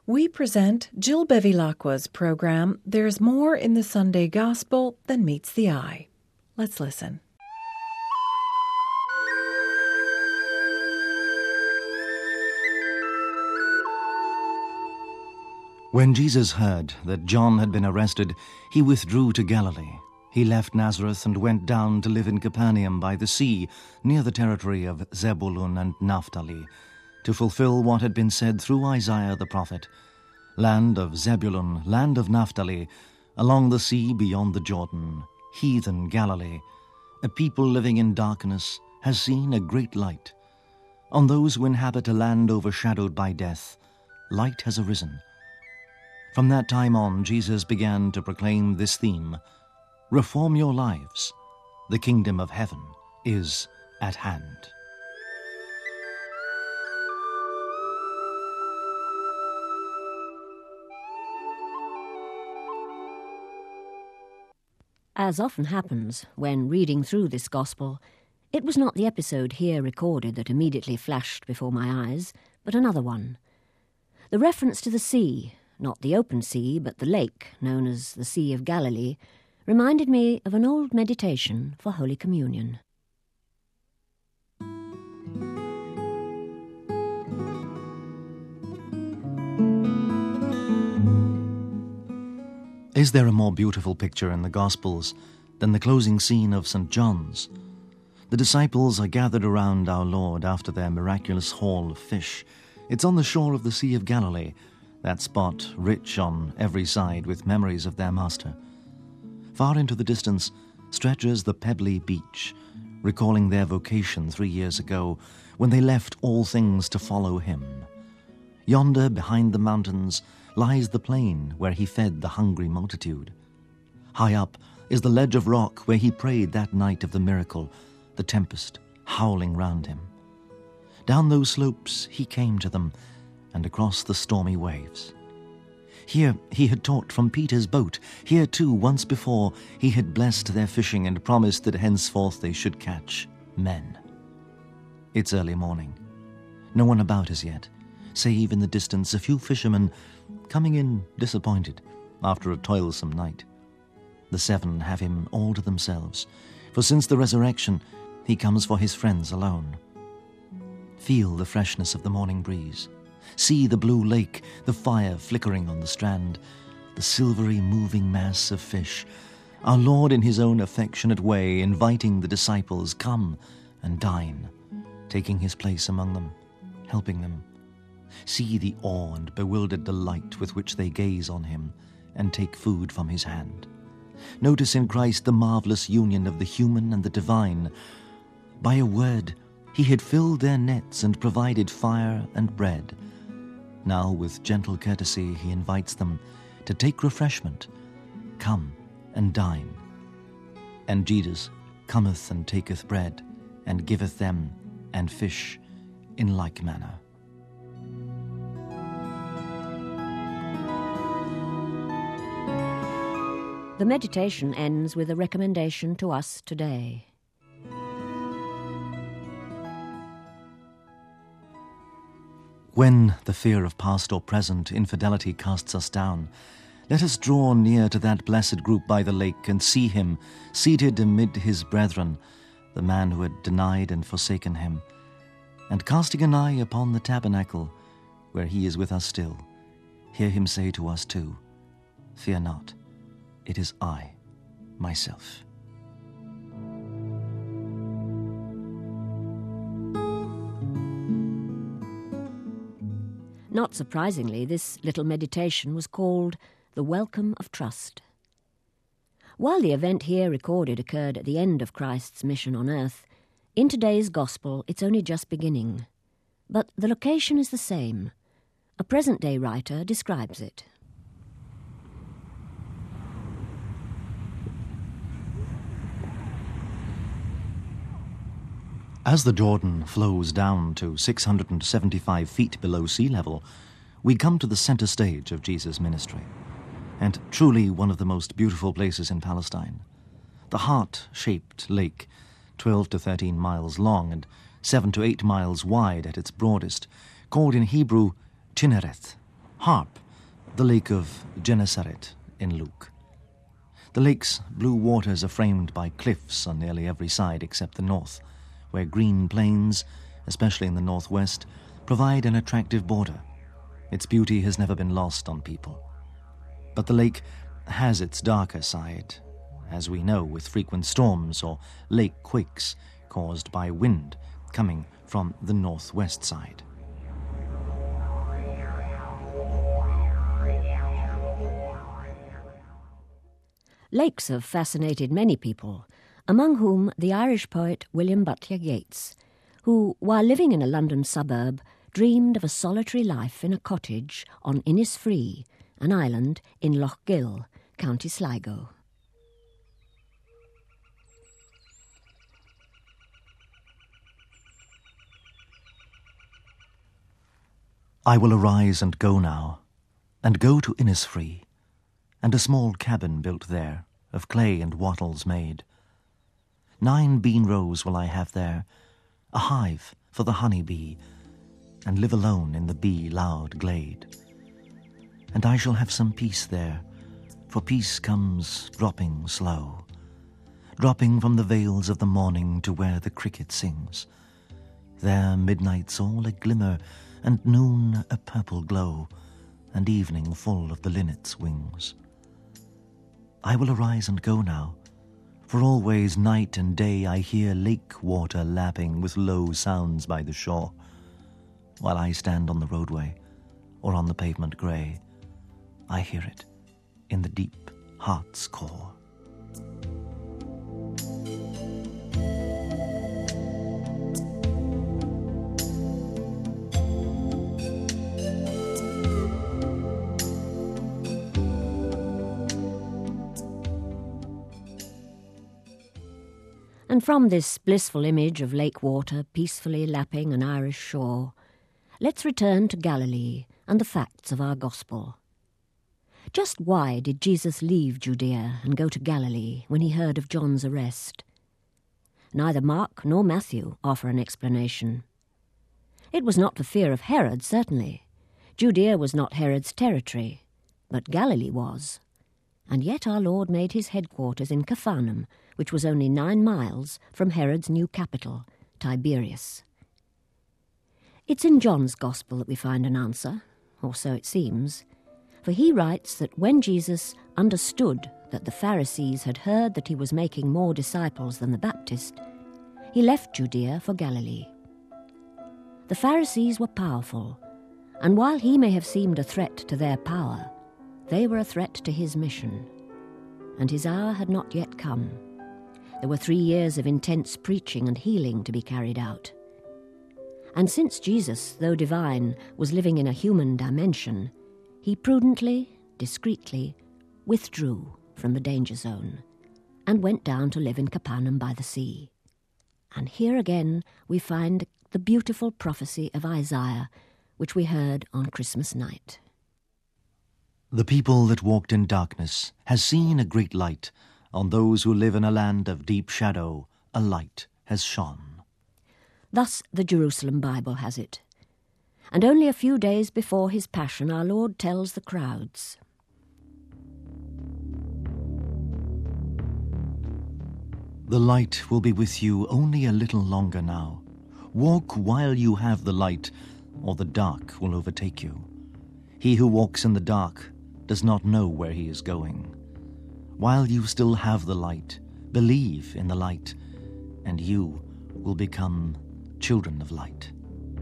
we present Jill Bevilacqua's program, There's More in the Sunday Gospel Than Meets the Eye. Let's listen. When Jesus heard that John had been arrested, he withdrew to Galilee. He left Nazareth and went down to live in Capernaum by the sea, near the territory of Zebulun and Naphtali, to fulfill what had been said through Isaiah the prophet, "Land of Zebulun, land of Naphtali, along the sea beyond the Jordan, heathen Galilee, a people living in darkness has seen a great light. On those who inhabit a land overshadowed by death, light has arisen." From that time on, Jesus began to proclaim this theme: "Reform your lives. The kingdom of heaven is at hand." As often happens when reading through this gospel, it was not the episode here recorded that immediately flashed before my eyes, but another one. The reference to the sea, not the open sea, but the lake known as the Sea of Galilee, reminded me of an old meditation for Holy Communion. Is there a more beautiful picture in the Gospels than the closing scene of St. John's? The disciples are gathered around our Lord after their miraculous haul of fish. It's on the shore of the Sea of Galilee, that spot rich on every side with memories of their Master. Far into the distance stretches the pebbly beach, recalling their vocation 3 years ago when they left all things to follow him. Yonder, behind the mountains, lies the plain where he fed the hungry multitude. High up is the ledge of rock where he prayed that night of the miracle, the tempest howling round him. Down those slopes he came to them, and across the stormy waves. Here he had taught from Peter's boat. Here too, once before, he had blessed their fishing and promised that henceforth they should catch men. It's early morning. No one about as yet, save in the distance a few fishermen coming in disappointed after a toilsome night. The 7 have him all to themselves, for since the resurrection, he comes for his friends alone. Feel the freshness of the morning breeze. See the blue lake, the fire flickering on the strand, the silvery moving mass of fish. Our Lord in his own affectionate way inviting the disciples, come and dine, taking his place among them, helping them. See the awe and bewildered delight with which they gaze on him and take food from his hand. Notice in Christ the marvelous union of the human and the divine. By a word, he had filled their nets and provided fire and bread. Now, with gentle courtesy, he invites them to take refreshment. Come and dine. And Jesus cometh and taketh bread, and giveth them and fish in like manner. The meditation ends with a recommendation to us today. When the fear of past or present infidelity casts us down, let us draw near to that blessed group by the lake and see him seated amid his brethren, the man who had denied and forsaken him, and casting an eye upon the tabernacle, where he is with us still, hear him say to us too, "Fear not, it is I, myself." Not surprisingly, this little meditation was called The Welcome of Trust. While the event here recorded occurred at the end of Christ's mission on earth, in today's Gospel it's only just beginning. But the location is the same. A present-day writer describes it. As the Jordan flows down to 675 feet below sea level, we come to the center stage of Jesus' ministry, and truly one of the most beautiful places in Palestine. The heart-shaped lake, 12 to 13 miles long and 7 to 8 miles wide at its broadest, called in Hebrew Chinnereth, harp, the Lake of Gennesaret in Luke. The lake's blue waters are framed by cliffs on nearly every side except the north, where green plains, especially in the northwest, provide an attractive border. Its beauty has never been lost on people. But the lake has its darker side, as we know, with frequent storms or lake quakes caused by wind coming from the northwest side. Lakes have fascinated many people, among whom the Irish poet William Butler Yeats, who, while living in a London suburb, dreamed of a solitary life in a cottage on Innisfree, an island in Lough Gill, County Sligo. I will arise and go now, and go to Innisfree, and a small cabin built there, of clay and wattles made. 9 bean rows will I have there, a hive for the honey bee, and live alone in the bee-loud glade. And I shall have some peace there, for peace comes dropping slow, dropping from the vales of the morning to where the cricket sings. There midnight's all a glimmer, and noon a purple glow, and evening full of the linnet's wings. I will arise and go now, for always night and day I hear lake water lapping with low sounds by the shore, while I stand on the roadway or on the pavement grey. I hear it in the deep heart's core. And from this blissful image of lake water peacefully lapping an Irish shore, let's return to Galilee and the facts of our gospel. Just why did Jesus leave Judea and go to Galilee when he heard of John's arrest? Neither Mark nor Matthew offer an explanation. It was not for fear of Herod, certainly. Judea was not Herod's territory, but Galilee was. And yet our Lord made his headquarters in Capharnaum, which was only 9 miles from Herod's new capital, Tiberias. It's in John's Gospel that we find an answer, or so it seems, for he writes that when Jesus understood that the Pharisees had heard that he was making more disciples than the Baptist, he left Judea for Galilee. The Pharisees were powerful, and while he may have seemed a threat to their power, they were a threat to his mission, and his hour had not yet come. There were 3 years of intense preaching and healing to be carried out. And since Jesus, though divine, was living in a human dimension, he prudently, discreetly, withdrew from the danger zone and went down to live in Capernaum by the sea. And here again we find the beautiful prophecy of Isaiah, which we heard on Christmas night. The people that walked in darkness has seen a great light. On those who live in a land of deep shadow, a light has shone. Thus the Jerusalem Bible has it. And only a few days before his passion, our Lord tells the crowds, "The light will be with you only a little longer now. Walk while you have the light, or the dark will overtake you. He who walks in the dark does not know where he is going. While you still have the light, believe in the light, and you will become children of light."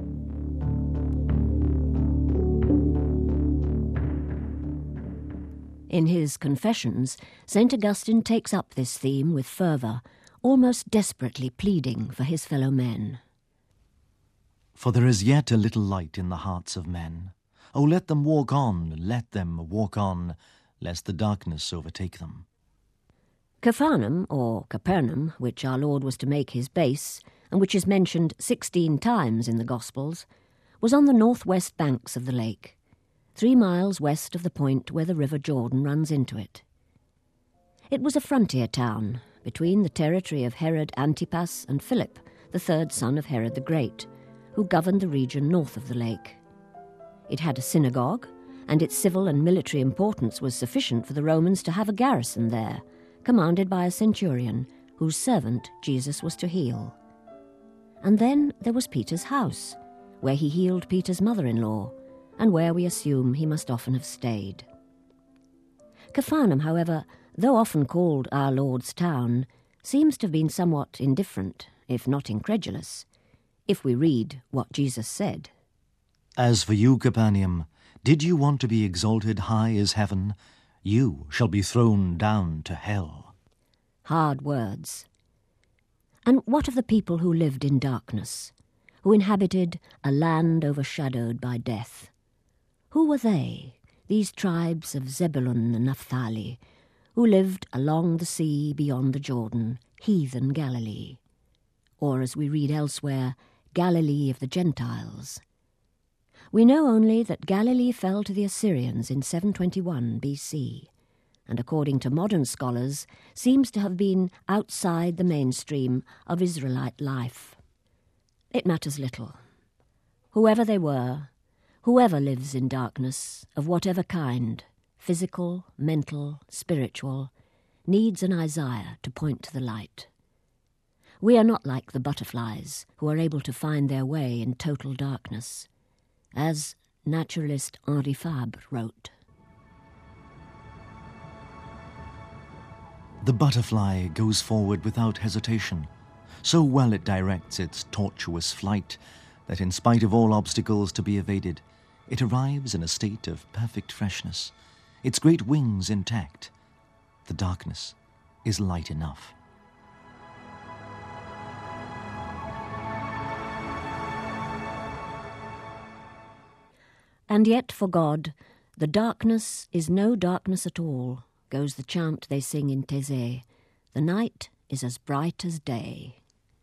In his Confessions, St. Augustine takes up this theme with fervour, almost desperately pleading for his fellow men. "For there is yet a little light in the hearts of men. Oh, let them walk on, lest the darkness overtake them." Capharnaum, or Capernaum, which our Lord was to make his base, and which is mentioned 16 times in the Gospels, was on the northwest banks of the lake, 3 miles west of the point where the River Jordan runs into it. It was a frontier town between the territory of Herod Antipas and Philip, the 3rd son of Herod the Great, who governed the region north of the lake. It had a synagogue and its civil and military importance was sufficient for the Romans to have a garrison there, commanded by a centurion whose servant Jesus was to heal. And then there was Peter's house, where he healed Peter's mother-in-law, and where we assume he must often have stayed. Capharnaum, however, though often called our Lord's town, seems to have been somewhat indifferent, if not incredulous, if we read what Jesus said. As for you, Capernaum, did you want to be exalted high as heaven? You shall be thrown down to hell. Hard words. And what of the people who lived in darkness, who inhabited a land overshadowed by death? Who were they, these tribes of Zebulun and Naphtali, who lived along the sea beyond the Jordan, heathen Galilee? Or, as we read elsewhere, Galilee of the Gentiles. We know only that Galilee fell to the Assyrians in 721 BC, and according to modern scholars, seems to have been outside the mainstream of Israelite life. It matters little. Whoever they were, whoever lives in darkness, of whatever kind, physical, mental, spiritual, needs an Isaiah to point to the light. We are not like the butterflies who are able to find their way in total darkness, as naturalist Henri Fabre wrote. The butterfly goes forward without hesitation. So well it directs its tortuous flight that in spite of all obstacles to be evaded, it arrives in a state of perfect freshness, its great wings intact. The darkness is light enough. And yet for God, the darkness is no darkness at all, goes the chant they sing in Taizé. The night is as bright as day.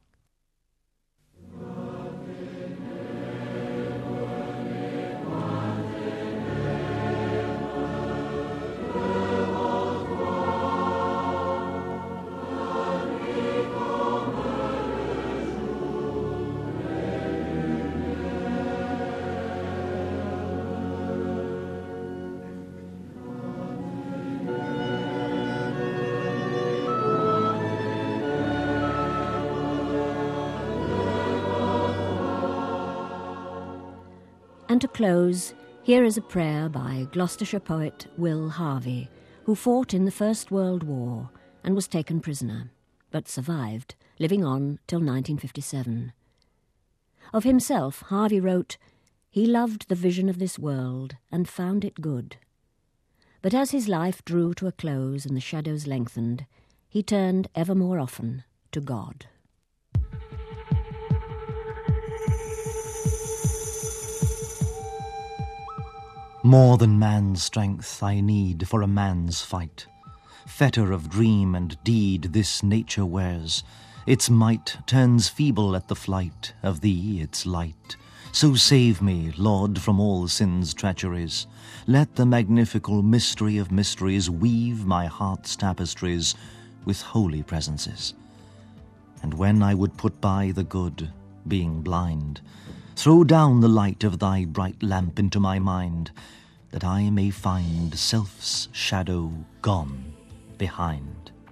And to close, here is a prayer by Gloucestershire poet Will Harvey, who fought in the First World War and was taken prisoner, but survived, living on till 1957. Of himself, Harvey wrote, "He loved the vision of this world and found it good. But as his life drew to a close and the shadows lengthened, he turned ever more often to God." More than man's strength I need for a man's fight. Fetter of dream and deed this nature wears. Its might turns feeble at the flight of thee, its light. So save me, Lord, from all sin's treacheries. Let the magnifical mystery of mysteries weave my heart's tapestries with holy presences. And when I would put by the good, being blind, throw down the light of thy bright lamp into my mind, that I may find self's shadow gone behind.